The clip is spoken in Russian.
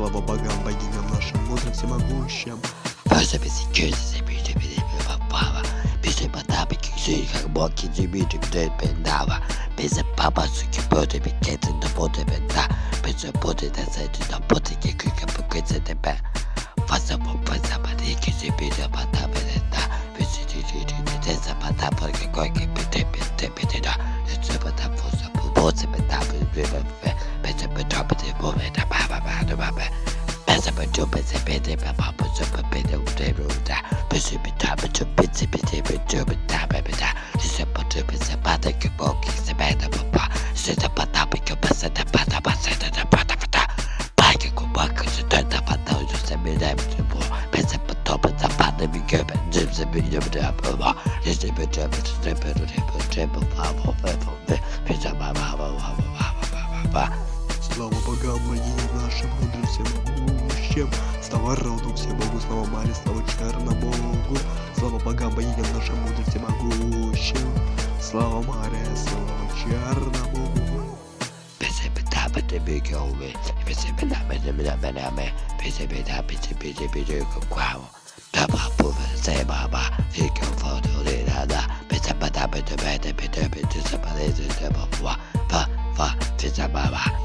Слава богам, богиням нашим, мудрым, всемогущим. Как боки Дмитрий Пендава, без папа суки боты бикеты на боты бенда, без боты на сайте на боты как покойся тебя. Фаза попаса подики себе за пота бенда, без ты за пота porque какой пите да, это пота фаза попаса бенда, без пота бенда бомба баба. Без папа супер беда удеруда, без папа Слава богам, богиням нашим, мудрым, всемогущим. Слава роду всебогу, слава Маре, слава Чернобогу. Слава богам, богиням нашим, мудрым, всемогущим. Слава Маре, слава Чернобогу. Baba.